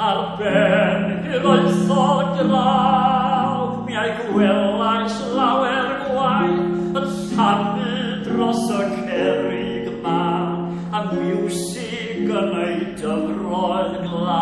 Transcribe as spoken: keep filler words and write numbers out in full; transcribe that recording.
ar ben yr oesol graw, mi ai gwelais lawer gwaith yn llannu dros y cerrig ma, a miwsig yn ei dyfroedd glaw.